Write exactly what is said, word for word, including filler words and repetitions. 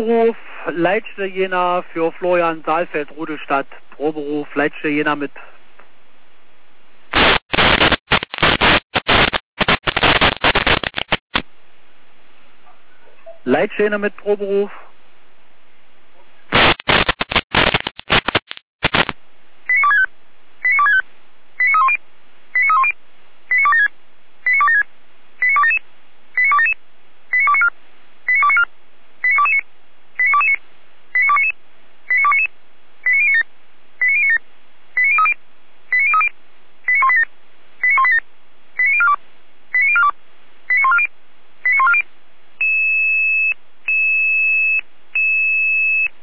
Proberuf Leitstelle Jena für Florian Saalfeld, Rudelstadt. Proberuf Leitstelle Jena mit Leitstelle mit Proberuf.